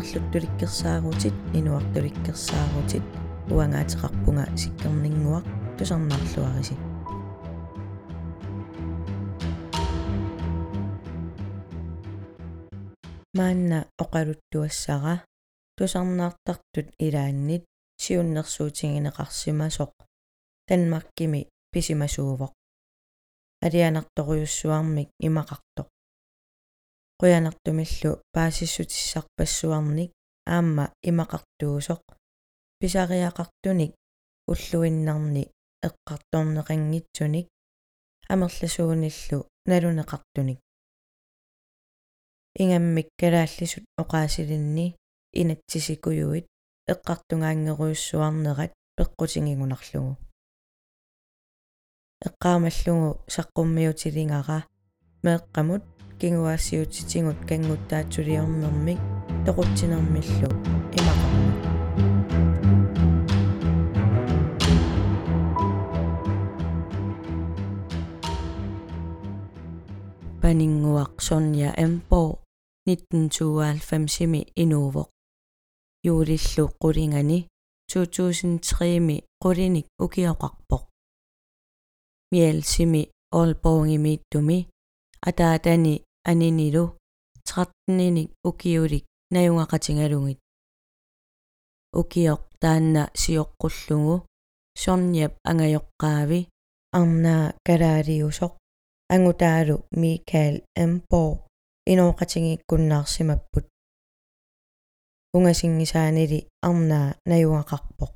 иллуттуликкерсаагутит инуартуликкерсаагутит уангаатеқарпунга сиккернингуақ тусарнаарлуариси маанна оқалуттуассара тусарнаартартут илааннит сиуннерсуутингинеқарсимасоқ танмаккими писимасуувоқ алианарторуйуссуармик имақартоқ қуянартумиллу паасиссутиссарпассуарник аама имақартуусоқ писариақартуник уллуиннарни эққарторнеқангитсуник амерласууниллу налунеқартуник ингаммик калааллисут оқаасилинни инатсисикуюит эққартунгаангеруйуссуарнерат пеққутингигунарлугу эққаамаллугу саққуммиутилингара меэққамут кингуаассиутитингут кангуттаатсулиорнэрмик тоқутсинермиллу имақармут панингуақ Sonja Emborg 1992-ми инуувоқ юулиллу қулингани 2003-ми қулиник укиоқарпоқ миалсими Aalborgимииттуми атаатани анинилу 13-ник укиулик наюнгақатингалугит укиоқ таанна сиоққуллугу Sonjap ангайоққаави арнаа калаалиусоқ ангутаалу Mikael Emborg инооқатингиккуннаарсимаппут унгасингисаанили арнаа наюнгақарпоқ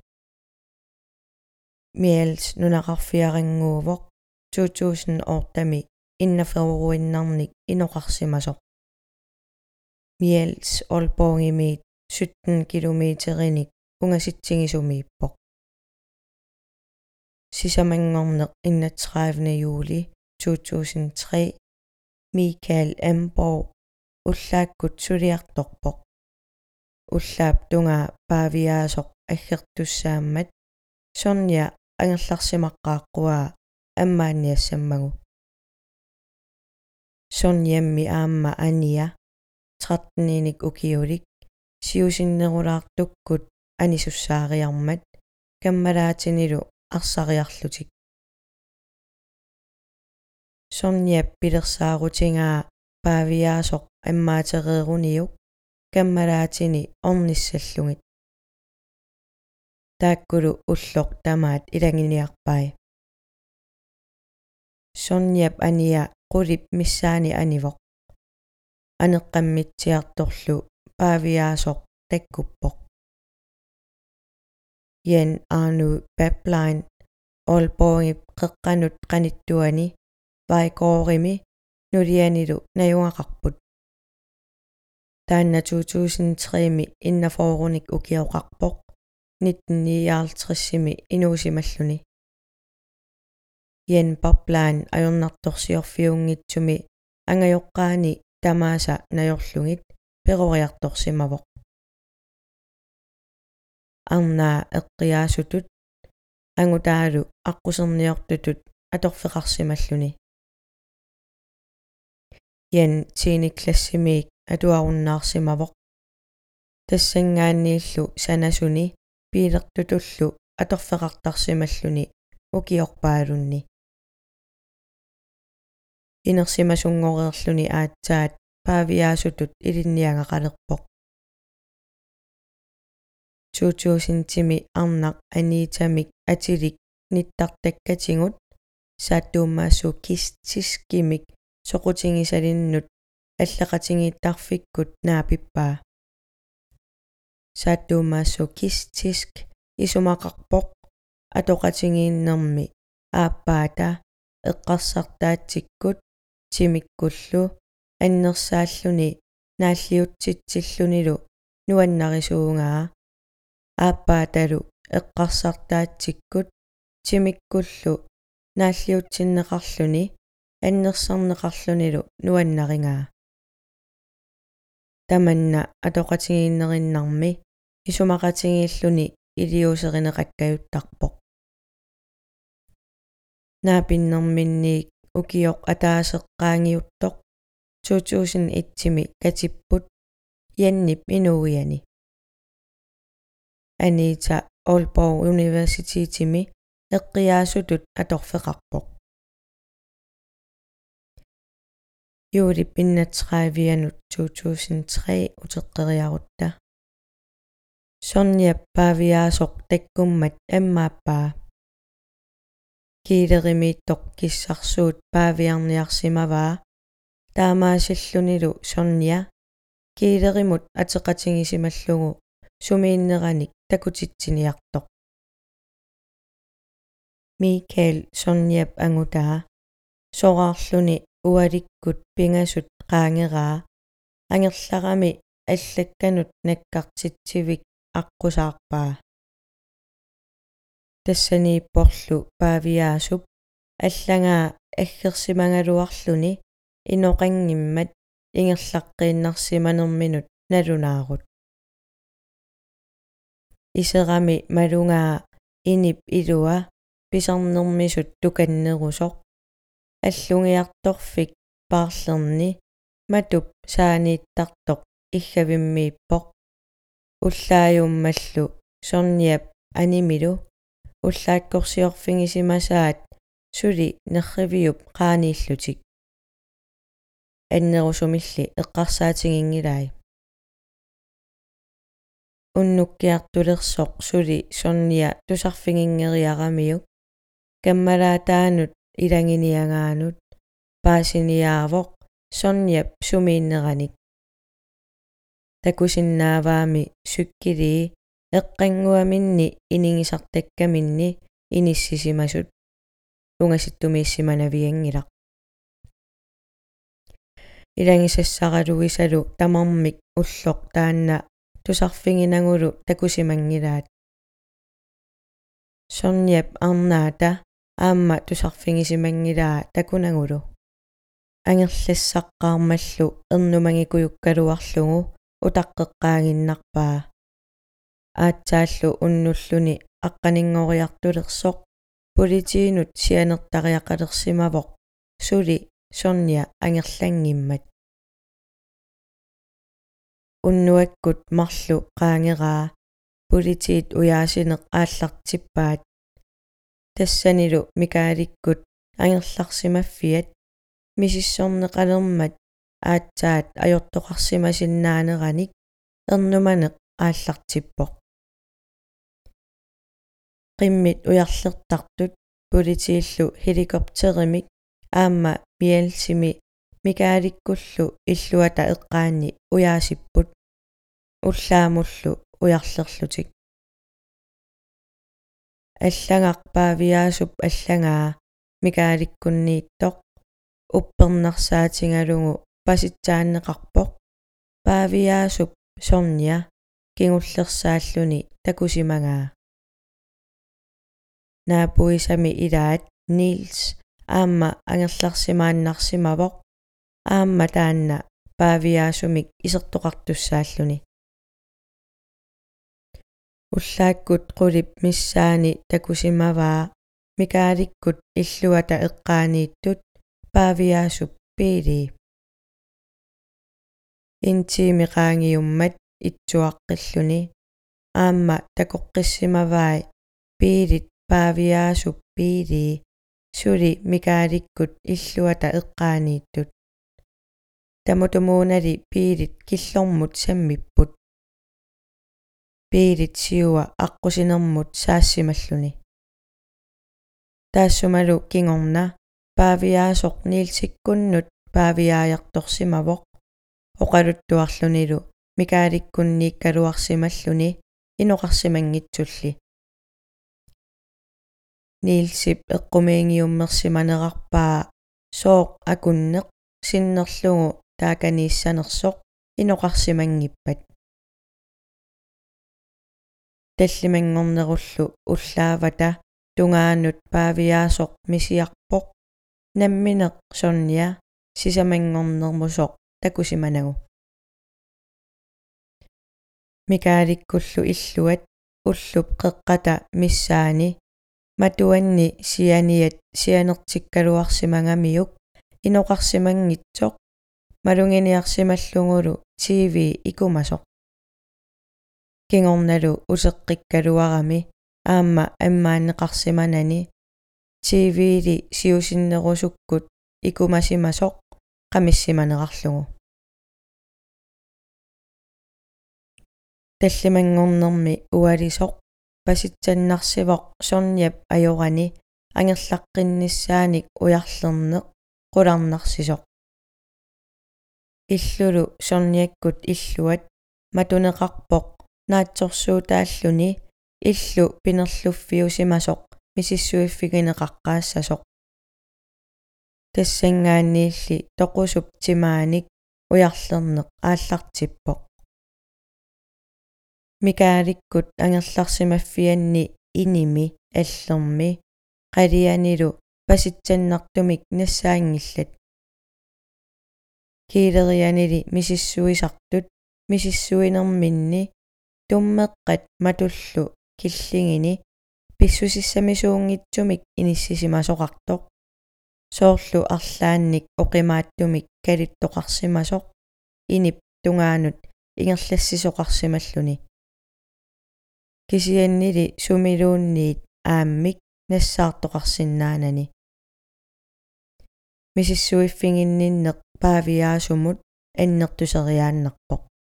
Miels нунақарфиарингуувоқ 2008-ми иннаферуруиннарник иноқарсимасоқ Miels Aalborgimiit 17 километериник унгаситсигисумииппоқ сисамангорнеқ 31. juli 2003 Mikael Emborg уллааккут сулиарторпоқ уллаап тунгаа паавиаасоқ аггертуссааммат Sonja ангерларсимаққааққуаа аммааниассаммагу Sonjammi аама ания 13-ник укиулик сиусиннерулаартуккут анисуссаариармат каммалаатинилу арсариарлутик Sonjap пилерсаарутингаа паавиаасоқ аммаатерееруниук каммалаатини орниссаллугит тааккулу уллоқ тамаат илангиниарпай Sonjap ания qulip missaani anivоq анеққаммитсиарторлу паавиаасоқ таккуппоқ Jan Arnu Bablein Aalborgip qeqqanut qanittuani vaikoorimi nulianilу nayungaqarput таанна 2003-ми иннафооруник укиоқарпоқ 1959-ми инуусималлуни Jan Bablein ajornartorsiorfiunngitsumi angajоққаани тамааса najorlungit peruariartorsimavoq арнаа эққиаасутут ангутаалу аққусерниортутут аторфеқарсималлуни Jan tiiniklassimiik атуаруннаарсимавоқ тассангааннииллу санасуни пилертутуллу аторфеқартарсималлуни укиорпаалунни инерсимасунгореерлуни аатсаат паавиаасутут илинниангақалерпоқ 2000-тими арнақ аниитамик атилик ниттартаккатингут сааттуумаассукистискимик соқутингисалиннут аллақатингиттарфиккут наапиппаа сааттуумаассукистиск исумақарпоқ атоқатингииннэрми ааппаата эққарсартаатсиккут тимиккуллу аннерсааллуни нааллиутситсиллунилу нуаннарисуунгаа ааппааталу эққарсартаатсиккут тимиккуллу нааллиутсиннеқарлуни аннерсарнеқарлунилу нуаннарингаа таманна атоқатингииннериннарми исумақатингииллуни илиусеринеқаккаюттарпоқ наапиннэрминниик укиоқ атаасеққаангиуттоқ 2001-тими катиппут Jennip inuiani. Anita Aalborg Universitetimi eqqiaasutut atorfeqarpoq. Juuli pinnatrævianut 2003 uteqqeriarutta. Sonja paaviaasoq takkummat ammaappaa. Kiilerimiittoq kissarsuut paaviarniarsimavaa. Taamaasillunilu Sonja kiilerimut ateqatingisimallugu sumiinneranik takutitsiniartoq. Mikael Sonjap angutaa soraarluni ualikkut pingasut qaangeraa angerlarami allakkanut nakkartitsivik аққусаарпаа тассанииппорлу паавиаасуп аллагаа аггерсимангалуарлуни иноқангиммат ингерлаққииннарсиманерминут налунаарут исерами малунгаа инип илуа писарнермисут туканнерусоқ аллугиарторфик паарлерни матуп саанииттартоқ иггавиммииппоқ уллааюммаллу Sonjap анимилу уллааккорсиорфигисимасаат сули нерривиуп qaaniillutик аннерусумилли эққарсаатингингилай уннуккиартулерсоқ сули Sonja тусарфигингериарамиук каммалаатаанут илангиниагаанут паасиниаавоқ Sonjap сумииннераник такусиннааваами суккилии эққангуаминни инигисартаккаминни иниссисимасут унгаситтумииссиманавиангилақ илангисассаралугисалу тамармик уллоқ таанна тусарфигинагулу такусимангилаат Sonjap арнаата аама тусарфигисимангилаа такунагулу ангерлассаққармаллу эрнумагикуюккалуарлугу утаққеққаагиннарпаа аатсааллу уннуллуни аққанингориартулерсоқ политиинут сианертариақалерсимавоқ сули Sonja ангерлангиммат уннуаккут марлу qaangeraa политиит уяасинеқ ааллартиппаат тассанилу микааликкут ангерларсимаффиат мисиссорнеқалермат аатсаат ajortoqarsimasinnaaneranik ernumaneq ааллартиппоқ qimmit ujarlertartut politiillu helikopterimik аама миалсими микааликкуллу иллуата эққаанни уяасиппут уллаамуллу уярлерлутик аллагарпаавиаасуп аллагаа микааликкуннииттоқ уппернарсаатингалугу паситсааннеқарпоқ паавиаасуп Sonja кингуллерсааллуни такусимагаа наапуисами илаат Niels аама ангерларсимааннарсимавоқ аама таанна паавиаасумик исертоқартуссааллуни уллааккут қулип миссаани такусимаваа микааликкут иллуата эққаанииттут паавиаасуп пили интимиқаангиуммат итсуаққиллуни аама такоққиссимаваи пилит паавиаасуп пили сули микааликкут иллуата эққаанииттут тамутумуунали пилит киллормут саммиппут пилит сиуа аққусинермут саассималлуни таассумалу кингорна паавиаасоқ Nielsиккуннут паавиааярторсимавоқ оқалуттуарлунилу микааликкуннииккалуарсималлуни иноқарсимангитсулли Nielsip эққумиингиуммерсиманерарпаа сооқ акуннеқ синнерлугу тааканииссанерсоқ иноқарсимангиппат таллимангорнеруллу уллаавата тунгаанут паавиаасоқ мисиарпоқ намминеқ Sonja сисамангорнермусоқ такусиманагу микааликкуллу иллуат уллуп қеққата миссаани матуанни сианиат сианертиккалуарсимангамиук иноқарсимангитсоқ малунгиниарсималлугулу TV ikumasoq kingornalu useqqikkaluarami aamma ammaanneqarsimanani TV-li siusinnerusukkut ikumasimasoq qamissimaneqarlugu таллимангорнэрми уалисоq паситсаннарсивоq сорниап ajorani ангерлаққиннссааник уярлернеq qulарнарсисоq иллулу сорниаккут иллуат матунеқарпоq наатсорсуутааллуни иллу пинерлуффиусимасоq мисиссуиффигинеқаққаассасоq тассангаанниилли тоқусуп тимааник уярлернеq ааллартиппоq микааликкут ангерларсимаффианни иними аллерми қалианилу паситсаннартумик нассаангиллат килерианили мисиссуисартут мисиссуинерминни туммеққат матуллу киллингини писсусиссамисуунгитсумик иниссисимасоқартоқ соорлу арлаанник оқимааттумик калиттоқарсимасоқ инип тунгаанут ингерлассисоқарсималлуни кисианнили сумилуунниит ааммик нассаартоқарсинаанани мисиссуиффигинниннеқ паавиаасумут аннертусериааннарпоқ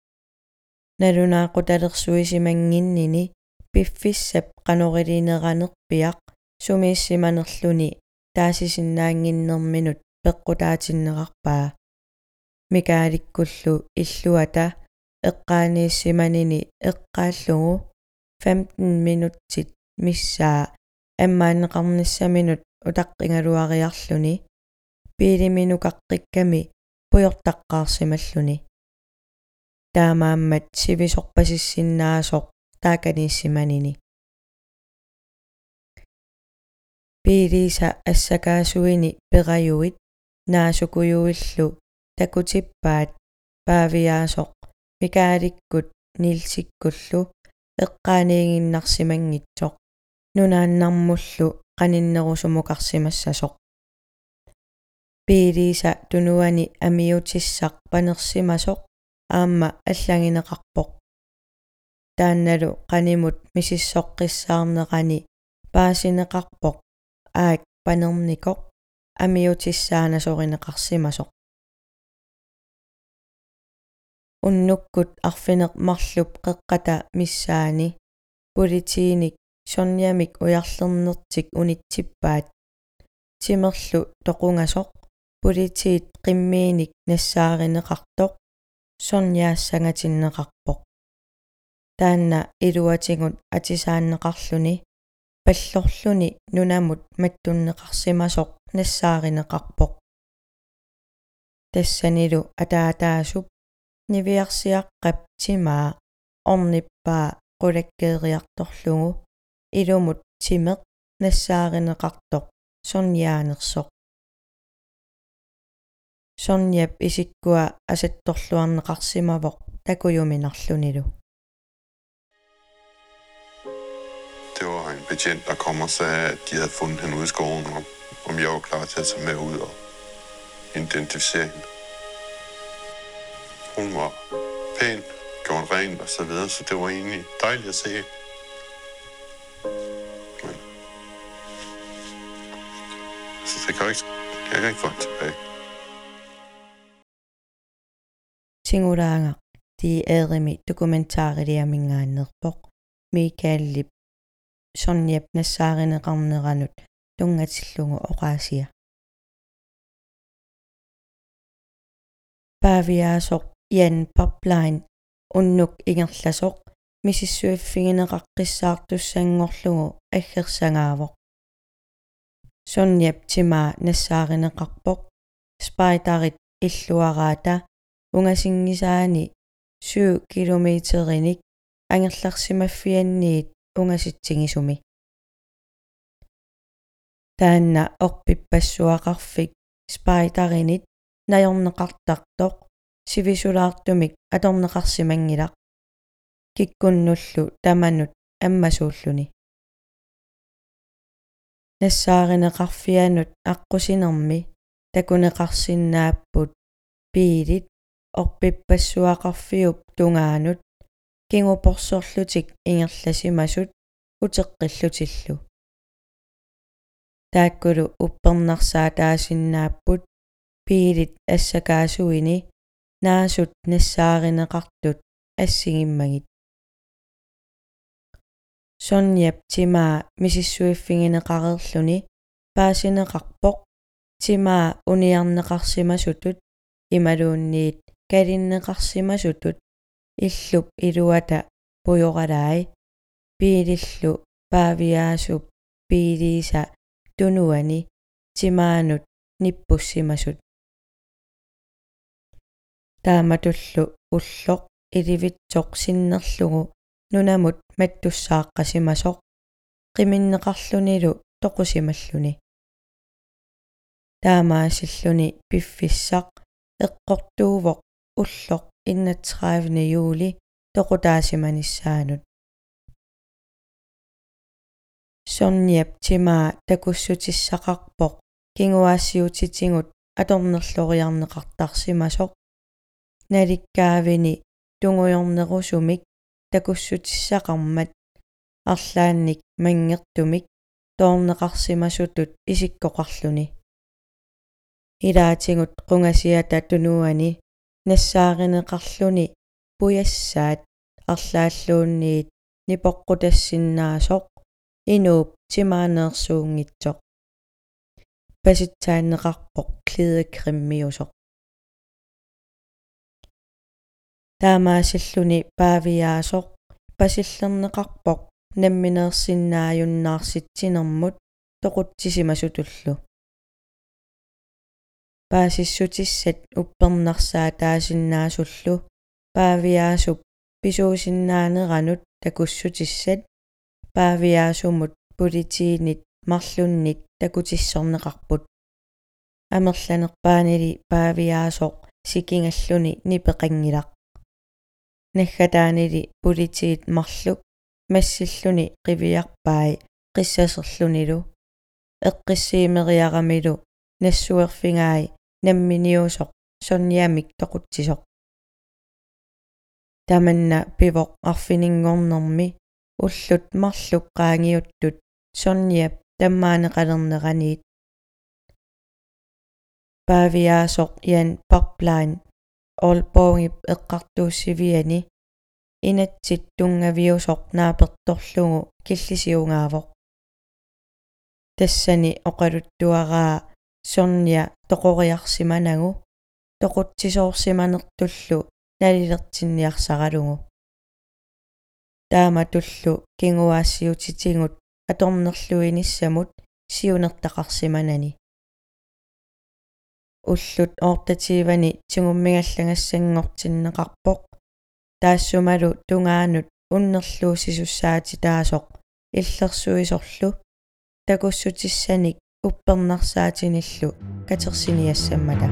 налунаақуталерсуисимангиннини пиффиссап қанорилинеранерпиақ сумииссиманерлүни таасисиннаангиннэрминут пеққутаатиннеқарпаа микааликкуллу иллуата эққаанииссиманини эққааллугу 15 минуттит миссаа аммаанеқарниссаминут утаққингалуариарлүни пилиминукаққикками пуйортаққаарсималлуни таамааммат сивисорпасиссиннаасоқ тааканииссиманини пилиса ассакаасуини пераюит наасукуюиллу такутиппаат паавиаасоқ микааликкут нилсиккуллу эққааниигиннарсимангитсоқ нунааннармуллу қаниннерусумукарсимассасоқ пилиса тунуани амиутиссақ панерсимасоқ аама аллагинеқарпоқ таанналу қанимут мисиссоққиссаарнеқани паасинеқарпоқ аак панерникоқ амиутиссаанасоринеқарсимасоқ уннуккут арфинеқ марлуп қеққата миссаани политииник сорниамик уярлернертик унитсиппаат тимерлу тоқунгасоқ политиит қиммииник нассааринеқартоқ сорниаассангатиннеқарпоқ таанна илуатингут атисааннеқарлүни паллорлүни нунамут маттуннеқарсимасоқ нассааринеқарпоқ тассанилу атаатаасуп нивиарсиаққап тимаа орниппаа қулаккеериарторлугу илумут тимеқ нассааринеқартоқ сорниаанерсоқ сорниап исиккуа асатторлуарнеқарсимавоқ такуюминарлунилу. Det var en betjent, der kom og sagde, at de havde fundet hende ude i skoven, om jeg var klar til at tage med ud og identificere hende. Hun var pæn, gjort rent og så videre, så det var egentlig dejligt at se. Men altså, det kan jeg ikke få hende tilbage. Singulaanga di erimi dokumentaarilliamingaannerpoq Mikael Sonniap nassaaриneqarneranut tungatillugu oqaasia paaviaasoq Jan Pipeline unnuk ingerlasoq misissuiffigineqaqqissaartussanngorlugu aggersangaavoq Sonniap timaa nassaaриneqarpoq Spitarit illuaraata ungasingisaani 7 kilometerinik angerlarsimaffianniit ungasitsingisumi taanna orpippassuaqarfik Spitarinit najorneqartartoq sivisulaartumik atorneqarsimangilaq kikkunnullu tamanut ammasuulluni nassaaриneqarfianut aqqusinermi takuneqarsinnaapput piilit orpippassuaqarfiup tungaanut kinguporsorlutik ingerlasimasut uteqqillutillu taakkulu uppernarsaa taasinnaaput piilit assakaasuini naasut nassaaриneqartut ассигиммагит сонниап тимаа мисиссуиффигинеқарерлүни паасинеқарпоқ тимаа униарнеқарсимасутут ималуунниит калиннеқарсимасутут иллуп илуата пуйоралаи пиилиллу паавиаасуп пиилииса тунуани тимаанут ниппуссимасут тааматуллу уллоқ иливитсоқ синнерлугу нунамут маттуссааққасимасоқ қиминнеқарлунилу тоқусималлуни таамаасиллуни пиффиссақ эққортуувоқ уллоқ 31. юли тоқутаасиманиссаанут сонниап тимаа такуссутиссақарпоқ кингуаассиутитингут аторнерлориарнеқартарсимасоқ наликкаавини тунгуйорнерусумик такуссутиссақармат арлаанник мангертумик тоорнеқарсимасутут исиккоқарлуни илаатингут қунгасиата тунуани нассааринеқарлуни пуяссаат арлааллуунниит нипоққутассиннаасоқ инууп тимаанеерсуунгитсоқ паситсааннеқарпоқ клидекриммиусоқ таамаасиллуни паавиаасоқ пасиллернеқарпоқ намминеерсиннааюннаарситсинермут тоқутсисимасутуллу паасиссутиссат уппернарсаа таасиннаасуллу паавиаасуп писуусиннаанеранут такуссутиссат паавиаасумут политиинит марлунник такутиссорнеқарпут амерланерпаанили паавиаасоқ сикингаллуни нипеқангилақ наггатаанили политиит марлук массиллуни қивиарпаи қиссасерлунилу эққиссиимериарамилу нассуерфингаи намминиусоқ сонниамик тоқутсисоқ таманна пивоқ арфинингорнэрми уллут марлук qaangiuttut сонниап таммаанеқалернераниит паавиаасоқ ян парплайн олпонгип эққартууссивиани инатсит тунгавиусоқ нааперторлугу киллисиунгаавоқ тассани оқалуттуараа сонниа тоқориарсиманагу тоқутсисоорсиманертуллу налилертинниарсаралугу тааматуллу кингуаассиутитингут аторнерлуиниссамут сиунертақарсиманани уллут оортативани тигуммигаллагассангортиннеқарпоқ таассумалу тунгаанут уннерлуусисуссаати таасоқ иллерсуисорлу такуссутиссаник уппернарсаатиниллу катерсиниассаммата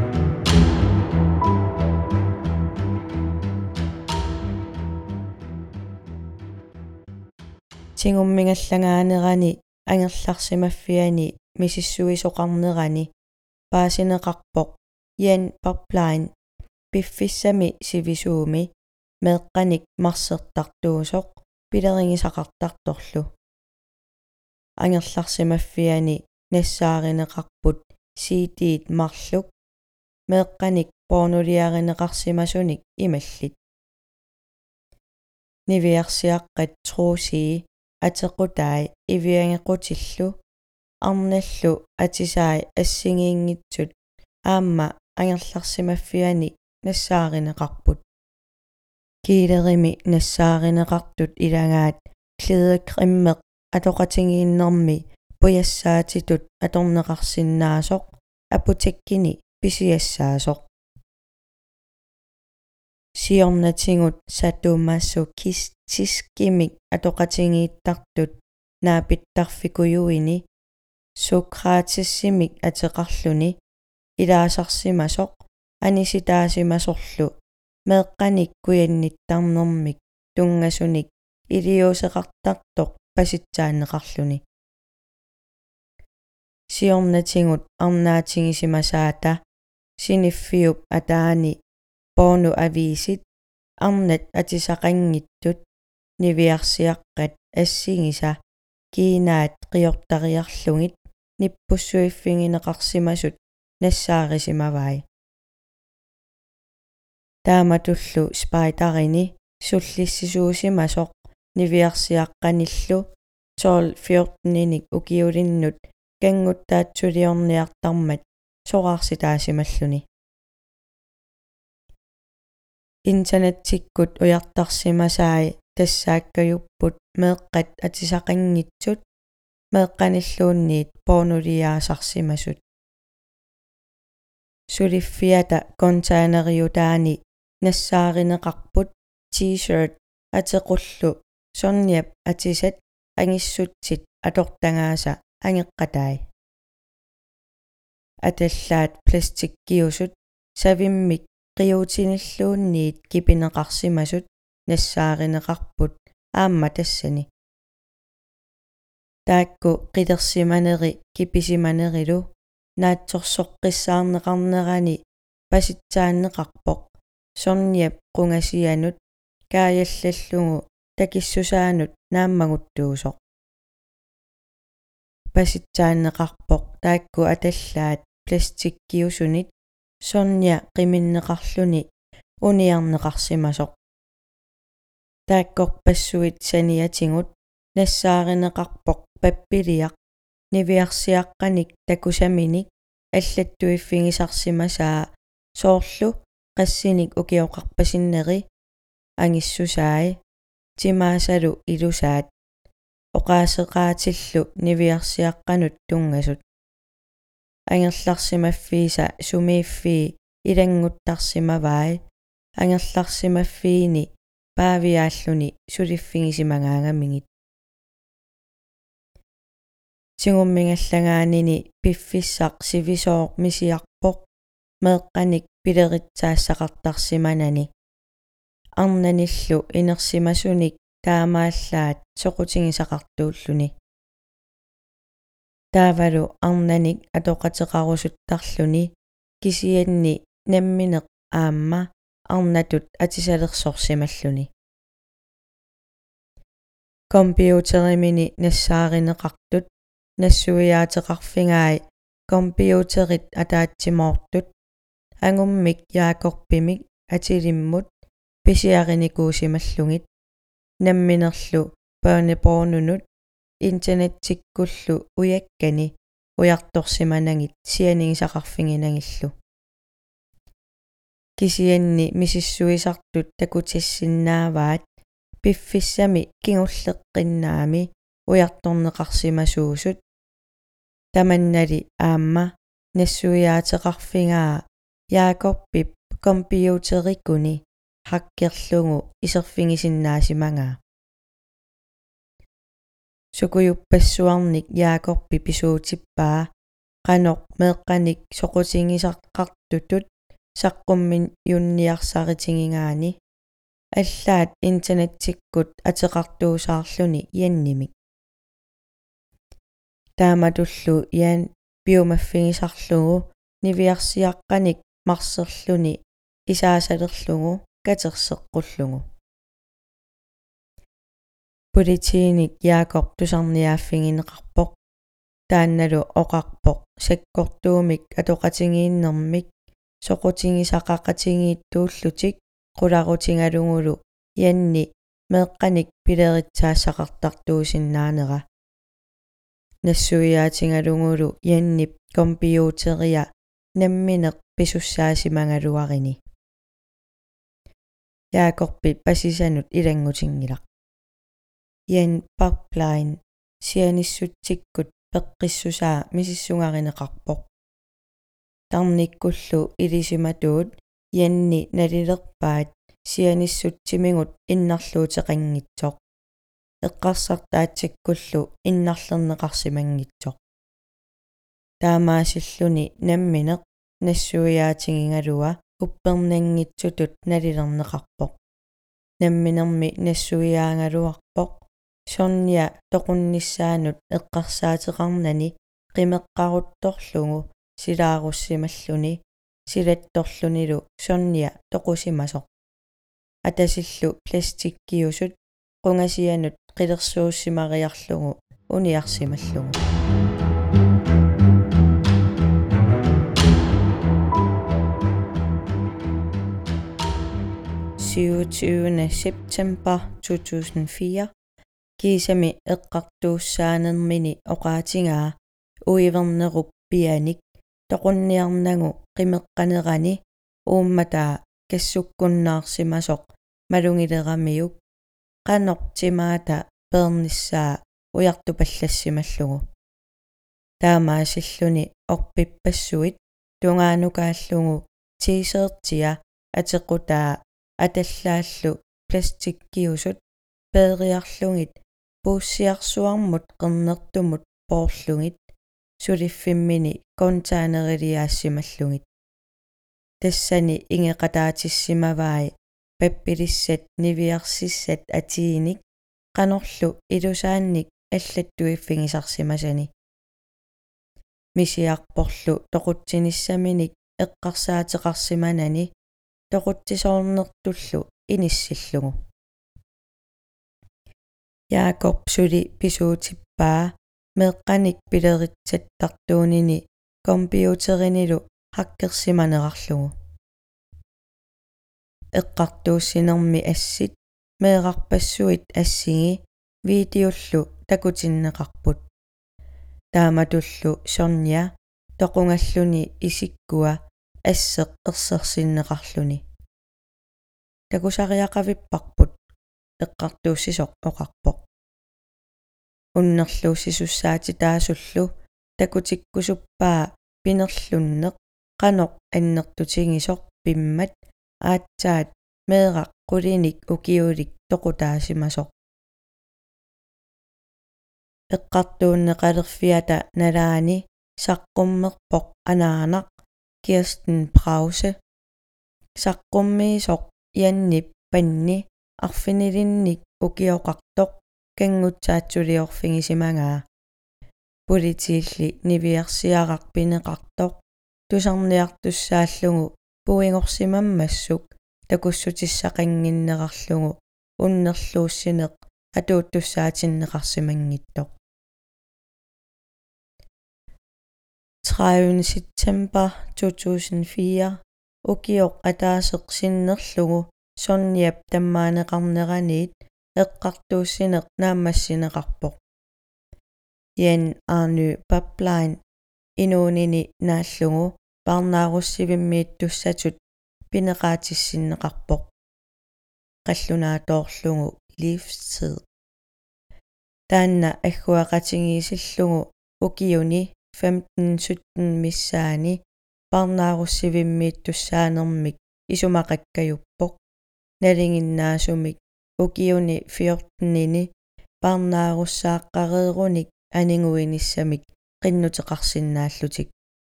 тигуммигаллагаанерани ангерларсимаффиани мисиссуисоқарнерани паасинеқарпоқ ян парплайн пиффиссами сивисууми меэққаник марсертартуусоқ пилерингисақартарторлу ангерларсимаффиани нассааринеқарпут сиитиит марлук меэққаник порнулиаринеқарсимасуник ималлит нивиарсиаққат трусии атеқутаи ивиангеқутиллу арналлу атисаи ассигиингитсут аама ангерларсимаффиани нассааринеқарпут килерими нассааринеқартут илагаат клидекриммеқ атоқатингииннэрми пуяссаатитут аторнеқарсиннаасоқ апутеккини писиассаасоқ сиорнатингут сатумассукис тискимик атоқатингииттартут наапиттарфикуюини сократиссимик атеқарлуни илаасарсимасоқ аниситаасимасорлу меэққаник куянниттарнэрмик тунгасуник илиусеқартартоқ паситсаанеқарлуни сиорнатингут арнаатингисимасаата синиффиуп атаани porno avisit arnat atisaqangittut niviarsiaqqat assingisa kiinaat qiortariarlungit nippussuiffingineqarsimasut nassaaриsimavai taamatullu spaitarini sullissisuusimasoq niviarsiaqqanillu 12-14-inik ukiulinnut kanguttaatsuliorniartarmat soqarsitaasimmalluni internettikkut ujartarsimasaai тассааккаюппут меэккат атисақангитсут меэкканиллуунниит порнулиаасарсимасут сулиффиата контейнериутаани нассааринеқарпут t-shirt атеқуллу сорниап атисат ангиссутсит атортангааса ангеққатай аталлаат пластиккиусут савиммик қиутиниллуунниит кипинеқарсимасут нассааринеқарпут аама тассани таакку қилерсиманери киписиманерилу наатсорсоққиссаарнеқарнерани паситсааннеқарпоқ сорниап қунгасианут кааяллаллугу такиссусаанут нааммагуттуусоқ паситсааннеқарпоқ таакку аталлаат пластиккиусунит сорниа қиминнеқарлуни униарнеқарсимасоқ тааккорпассуит саниатингут нассааринеқарпоқ паппилиақ нивиарсиаққаник такусаминик аллаттуиффигисарсимасаа соорлу qassinik ukiоqarpasinneri angissusaai timaassalu ilusaat oqaaseqaatillu niviarsiaqqanut tungasut angerlarsimaffiisa sumiiffii ilanguttarsimavai angerlarsimaffiini paaviaalluni suliffigisimagaangamingit singummingallaгаанини piffissaq sivisooq misiarpoq meeqqanik pileritaassaqartarsimanani arnanillu inersimasunik taamaallaat soqutigisaqartuulluni taavalu arnanik atoqateqarusuttarluni kisianni nammineq aamma arnatut atisalersorsimalluni computerimini nassaaриneqartut nassuiaateqarfingaai computerit ataatsimortut angummik yaakorpimik atilimmut pisiarinikuusimallungit namminerlu børnepornunut internettikkullu uyakkani ujartorsimanangit sianigisaqarfinginangillu kisianni misissuisartut takutissinnaavaat piffissami kingulleqqinnaami ujartorneqarsimasuusut tamannali aamma nassuiaateqarfingaa yaakorpip computerikuni hakkerlungu iserfingisinnaasimangaa sukuyuppassuarnik yaakorpi pisuutippaa qanoq meeqqanik soqutigisaqqartutut saqqummin yunniarsaritingigaani аллаат интернеттиккут атеқартуусаарлуни ианнимик тааматуллу иан биомаффигисарлугу нивиарсиаққаник марсерлуни исаасалерлугу катерсеққуллугу политииник яакоп тусарниааффигинеқарпоқ таанналу оқарпоқ саккортуумик атоқатингииннэрмик соқутигисақақатингииттууллутик qulaarutigalungulu ianni meeqqanik pileritaassaqartartuusinnaanera nassuiaatigalungulu iannip computeria nammineq pisussaasimangaluarini yaakorpi pasisanut ilangutingilaq ian pipeline sianissuttikkut peqqissusaa misissungarineqarpoq tarnikkullu ilisimatuut ianni nalilerpaat sianissuttimingut innarluuteqanngitsoq eqqarsartaatsikkullu innarlerneqarsimangitsoq taamaasilluni nammineq nassuiaatingingalua uppernanngitsutut nalilerneqarpoq namminermi nassuiaangaluarpoq sornia toqunnissaanut eqqarsaateqarnani qimeqqaruttorlugu silaarussimalлuni silattorlunilu sornia toqusimasoq atasillu plastikkiusut qungasianut qilersuussimariarlugu uniarsimallugu 27. september 2004 kiisami eqqartuussaanermini oqaatingaa uivernerup pianik toqunniarnagu qimeqqanerani uummataa kassukkunnaarsimasoq malungileramiuk qanortimaata pernissaa ujartupallassimallugu taamaasilluni orpippassuit tungaanukaallugu t-shirtia atequtaa atallaallu plastikkiusut peeriarlungit puussiarsuarmut qernertumut poorlungit suliffimmini kontaaneriliaasimallungit tassani ingeqataatисsimаваи pappilissat niviarsissat atiinik qanorlu ilusaannik аллаттуиффигисарсимасани мисиарпорлу тоқутсиниссаминик эққарсаатеқарсиманани тоқутсисоорнертуллу иниссиллугу Jakob suli pisuutippaa meeqqanik pileritsаттартуунини компьютеринилу хаккерсиманерарлугу эққартууссинерми ассит меэқарпассуит ассиги видеоллу такутиннеқарпут тааматуллу сорния тоқунгаллуни исиккуа ассеқ ерсерсиннеқарлуни такусариақавиппарпут эққартууссисоқ оқарпоқ уннерлууссисуссаати таасуллу такутиккусуппаа пинерлуннеқ қаноқ аннертутингисоқ пиммат аатсаат меэрақ қулиник укиулик тоқутаасимасоқ эққартууннеқалерфиата налаани саққуммерпоқ анаанақ Kirsten Brause саққуммиисоқ ианнип панни арфинилинник укиоқартоқ кангутсаатсулиорфигисимагаа политиилли нивиарсиарaq пинеқартоқ тусарниартуссааллугу пуингорсимаммассук такуссутиссақангиннеқарлугу уннерлууссинеқ атууттуссаатиннеқарсимангиттоқ 30. september 2004 ukioq ataaseq sinnerlugu sorniap tammaaneqarneraniit eqqartuussineq naammassineqarpoq Jan Arny Pipeline inuunini naallugu parnaarussivimmiittussatut pineqaatissinneqarpoq qallunaatoorlugu livstid taanna agguaqatingiisillugu ukiuni 15-17 missaani parnaarussivimmiittussaanermik isumaqakkajuppoq nalinginnaasumik ukiuni 14-nini parnaarussaaqqareerunik aninguinissamik qinnuteqarsinnaallutik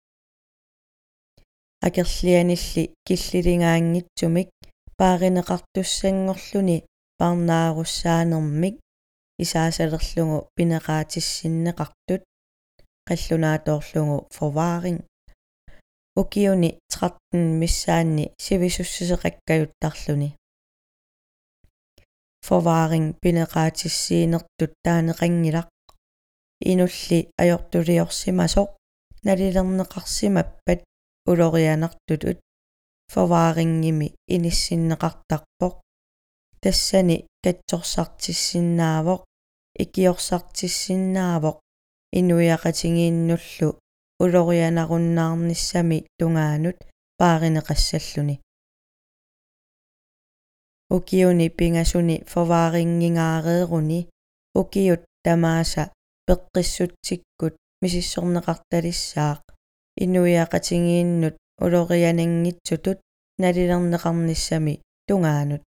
akerlianilli killiligaangitsumik paarineqartussangorluni parnaarussaanermik isaasalerlugu pineqaatissinneqartut qallunaatoorlugu forvaring ukiuni 13 missaanni sivisussiseqakkajuttarluni forvaring pineqaatissiinertut taaneqangilaq inulli ajortuliorsimasoq nalilerneqarsimappat ulorianartutut forvaringimi inissinneqartarpoq tassani katsorsartissinnaawoq ikiorsortissinnaawoq inuiaqatingiinnullu ulorianarunnaarnissami tungaanut paarineqassalluni ukiuni pingasuni forvaringingaareeruni ukiut tamaasa peqqissuttikkut misissorneqartalissaaq inuiaqatingiinnut uloriananngitsutut nalilerneqarnissami tungaanut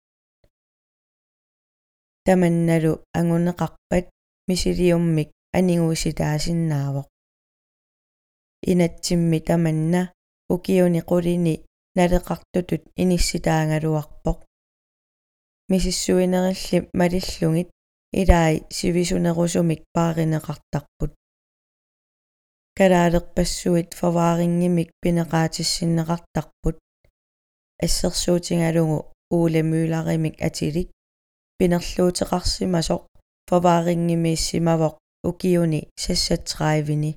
tamannalu anguneqarpat misiliummik aninguisitaasinnaawoq inatsimmi tamanna ukiuni qulini naleqartutut inissitaangaluarpoq misissuinerilli malillungit ilai sivisunerusumik paarineqartarput kalaalerpassuit forvaaringimik pineqaatissinneqartarput assersuutingalungu uulemyularimik atilik pinerluuteqarsimasoq forvaaringimiissimavoq ukiuni sassatrævini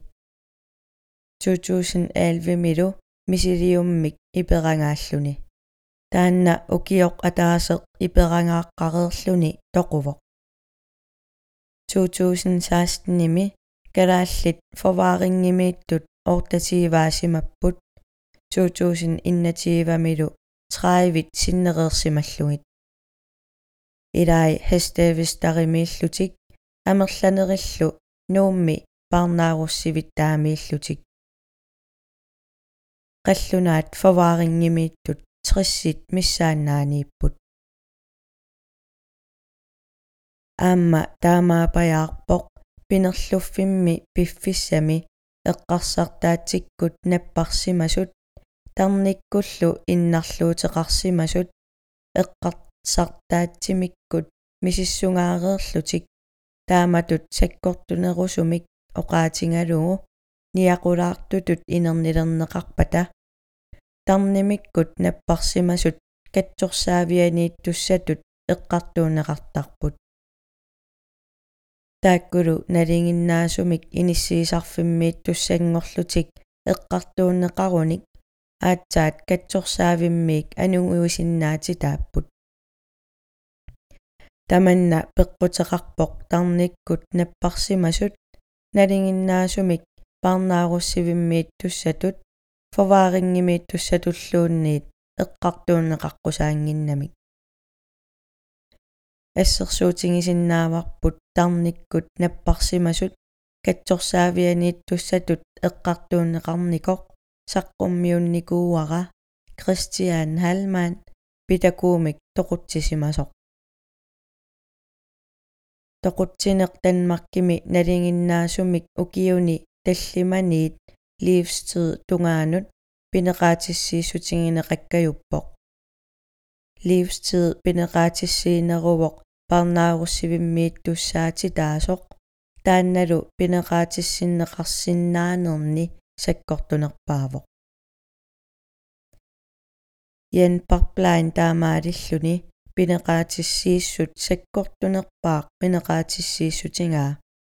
2011 milu misiliummik iperangaalluni taanna ukioq ataaseq iperangaaqqareerluni toquvoq 2016 nimi kalaallit forvaaringimiittut ortatiivaasimapput 2021 milu 30 sinnereersimallugit ilai hastavistariimiillutik amerlanerillu nuummi parnaarussivittaamiillutik qallunaat forvaaringimiittut 30 missaannaaniipput aamma taamaapajaarpoq pinerluffimmi piffissami eqqarsartaatsikkut napparsimasut tarnikkullu innarluuteqarsimasut eqqarsartaatsimikkut misissungaareerlutik taamatut sakkortunerusumik oqaatingalugu niaqulaartutut inernilerneqarpata tarnimikkut napparsimasut katsorsaavianiittussatut eqqartuuneqartarput taakkulu nalinginnaasumik inissiisarfimmiittussangorlutik eqqartuunneqarunik aatsaat katsorsaavimmiik anuguisinnaatitaapput tamanna peqquteqarpoq tarnikkut napparsimasut nalinginnaasumik parnaarussivimmiittussatut forvaaringimiittussatulluunniit eqqartuunneqarqusaanginnamik assersuutingisinnaavарпут tarnikkut napparsimasut katsorsaavianiittussatut eqqartuunneqarnikoq saqqummiunnikuuara Christian Hallmann pitakuumik toqutsisimasoq toqutsineq Danmarkimi nalinginnaasumik ukiuni tallimaniit livstid tungaanut pineqaatissiisutingineqakkajuppoq livstid pineqaatissiineruvoq parnaarussivimmiittussaatitaasoq taannalu pineqaatissinneqarsinnaanerni sakkortunerpaavoq Jan Parplein taamaalilluni pineqaatissiissut sakkortunerpaaq pineqaatissiissutingaa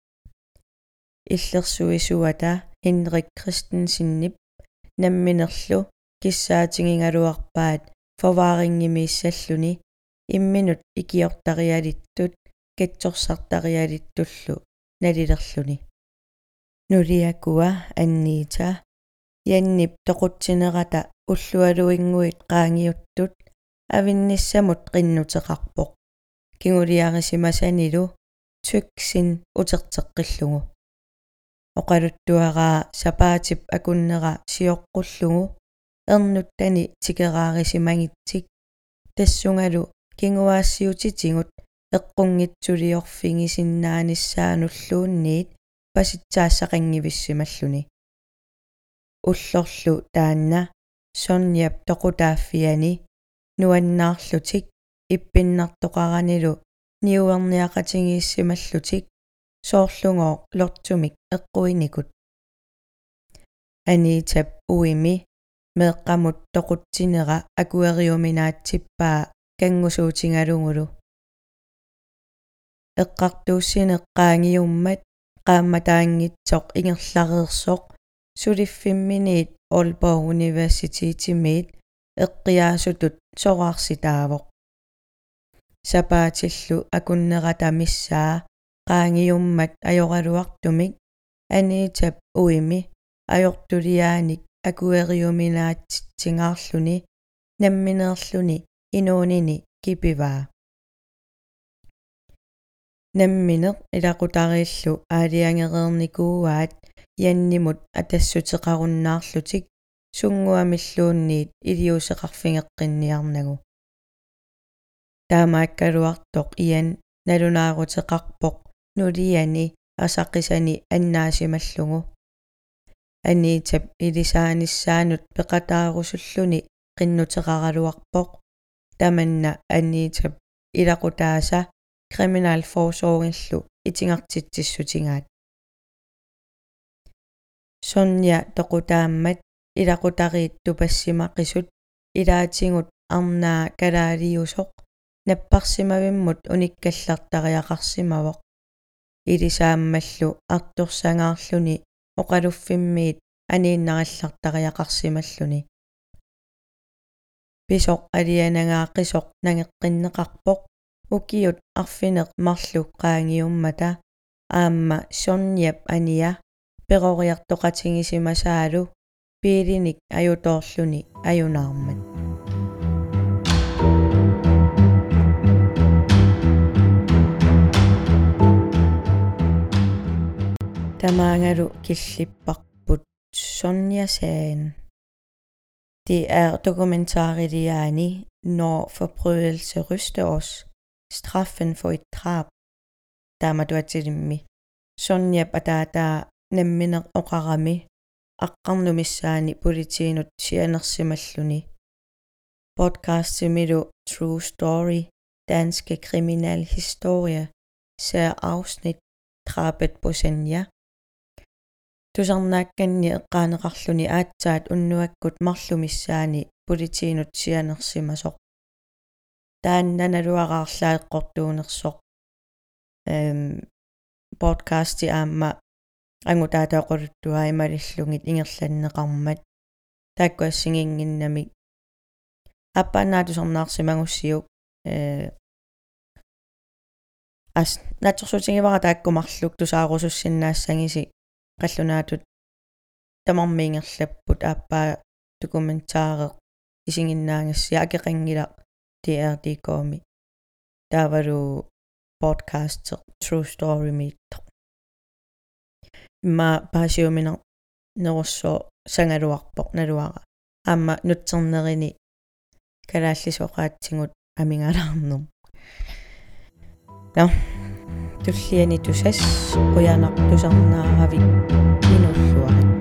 illersuisuata Henrik Christensinnip namminerlu kissaatingingaluarpaat forvaaringimiissalluni imminut ikiortarialittut katsorsartarialittullu nalilerluni nuliakua Anita Jannip toqutsinerata ullualuinguit qaangiuttut avinnissamut qinnuteqarpoq kinguliarisimasanilu tyksin uterteqqillugu oqaluttuaraa sapaatip akunnera sioqqullugu ernuttani tikeraarisimangitsik tassungalu kinguaassiutitingut eqqungitsuliorfingisinnaanissaanullуунниит pasitsaassaqangivissimalluni ullorlu taanna Sonjap toqutaaffiani nuannaarlutik ippinnartoqaranilu niuerniaqatingiissimallutik soorlungooq lortumik eqquinikut Anitap uimi meeqqamut toqutsinera akueriuminaatsippaa kangusuutingalungulu eqqartuussineq qaangiummat qaammataangitsoq ingerlareersoq suliffimmiниит Aalborg Universitetimiit eqqiaasutut sorarsitaavoq sapaatillu akunnerata missaa qaangiummat ajoraluartumik Anitap uimi ajortuliaanik akueriuminaatsingaarluni nammineerluni inuunini kipivaa nammineq ilaqutariillu aaliangereernikuuaat Jannimut atassuteqarunnaarlutik sunguamilluunniit iliuseqarfingeqqinniarnagu taamaakkaluartoq Jan nalunaaruteqarpoq nuliani asaqisani annaasimallugu Anitap ilisaanissaanut peqataarusulluni qinnuteqaraluarpoq tamanna Anitap ilaqutaasa kriminalforsorgillu itingartitsissutingaat Sonja toqutaammat ilaqutariittu passimaqisut ilaatingut arnaa kalaaliusoq napparsimavimmut unikkallartariaqarsimavoq ilisaammallu artorsangaarluni oqaluffimmiit aniinnarallartariaqarsimalluni pisoq alianangaaqqisoq nangeqqinneqarpoq ukiut arfineq marlu qaangiummata aamma Sonjap ania peqoriartoqatigisimасааlu piilinik ajutorluni ajunaarmat tamaangalu killipparput Sonja-sagen. Det er dokumentariliani når forbrydelse ryster os. Straffen for et drab. Taamatuatilimmi. Sonjap atata nemmineq oqarami aqqarnumissaani politiinut sianersimalluni. Podcastimilu True Story, Danske Kriminalhistorie, ser afsnit Drabet på Senja. Tusarnaakkanni eqqaaneqarluni aatsaat unnuakkut marlumissaani politiinut sianersimasoq. Taannanaluaqaarlaeqqortuunersoq podcasti aamma angutaataoqoruttua imalillungit ingerlanneqarmat taakkuassinginginnamik appaannaatusernaarsimagussiuk as natsorsuutingivara taakkumarluk tusaarusussinnaassangisi qallunaatut tamarmiingerlapput aappaa dokumentaareq isinginnaangassia akeqangilaq DRD-koomi taavalu podcast True Story miittoq imma paasiumina nerusso sangaluarpoq naluaqa aamma nutsernerini kalaallisoqaatsingut amingalarnum tulliani tusas quyanartusarnaaravit minulluarit